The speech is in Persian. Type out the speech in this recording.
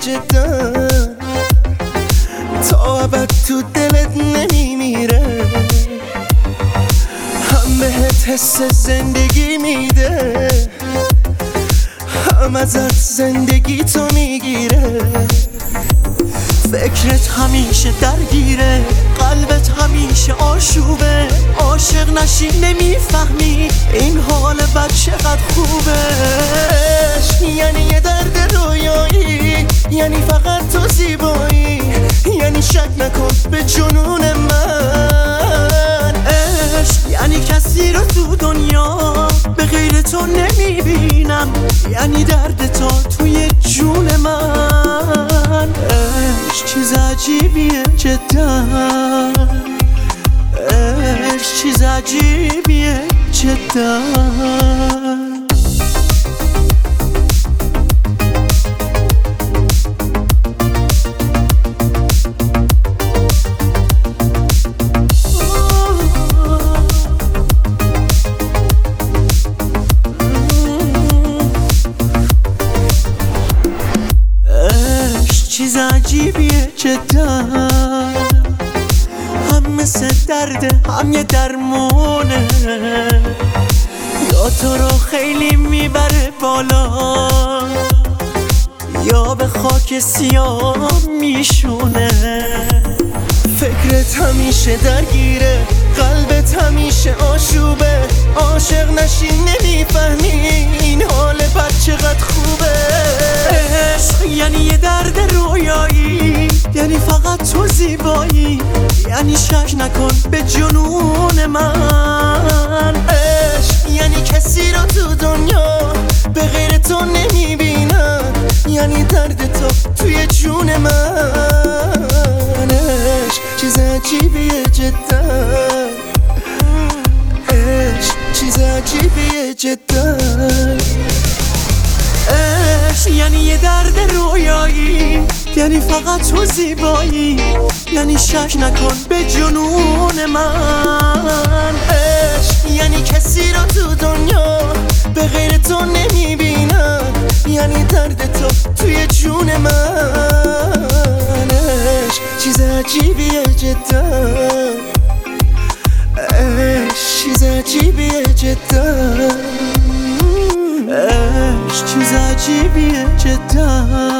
جدا، تا ابد تو دلت نمیمیره، هم بهت حس زندگی میده، هم ازت زندگی تو میگیره. فکرت همیشه درگیره، قلبت همیشه آشوبه، عاشق نشی نمیفهمی این حال بد چقدر خوبه. یعنی یه درد رویایی، یعنی فقط تو زیبایی، یعنی شک نکن به جنون من. عشق یعنی کسی رو تو دنیا به غیر تو نمیبینم، یعنی درد تو توی جون من. عشق چیز عجیبیه جدا، عشق چیز عجیبیه جدا. چیز عجیبیه جدا، هم مثل درده هم یه درمونه، یا تو رو خیلی میبره بالا، یا به خاک سیاه میشونه. فکرت همیشه درگیره، قلبت همیشه آشوبه، عاشق نشی نمیفهمی این حال بد چقدر خوبه. عشق یعنی یه درد رویایی، یعنی فقط تو زیبایی، یعنی شک نکن به جنون من. عشق یعنی کسی رو تو دنیا به غیر تو نمیبینم، یعنی درد تو توی جون من. عشق چیز عجیبیه جدا، عشق چیز عجیبیه جدا. عشق یعنی یه درد رویایی، یعنی فقط تو زیبایی، یعنی شک نکن به جنون من. عشق یعنی کسی رو تو دنیا به غیر تو نمیبینم، یعنی درد تو توی جون من. عشق چیز عجیبیه جدا، عشق چیز عجیبیه جدا، عشق چیز عجیبیه جدا.